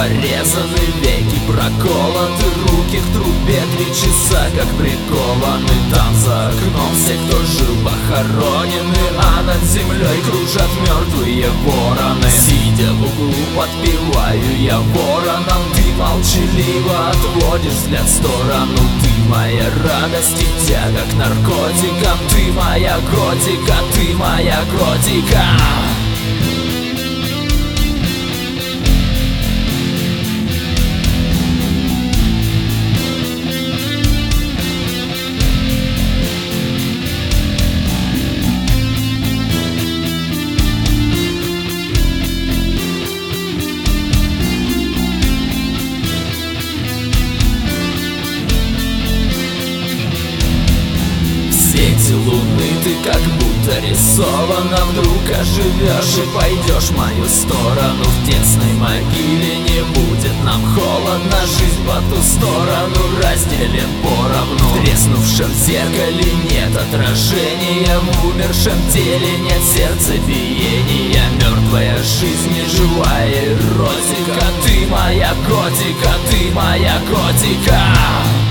порезаны, веки проколоты, руки к трубе 3 часа как прикованы. Там за окном все, кто жил, похоронены, а над землей кружат мертвые вороны. Сидя в углу, подпеваю я вороном, ты молчаливо отводишь взгляд в сторону. Ты моя радость и тяга к наркотикам, ты моя готика, ты моя готика. В свете луны ты как будто рисована, вдруг оживешь и пойдешь в мою сторону. В тесной могиле не будет нам холодно, жизнь по ту сторону разделен поровну. В треснувшем зеркале нет отражения, в умершем теле нет сердцебиения. Мертвая жизнь, неживая эротика, ты моя готика, ты моя готика.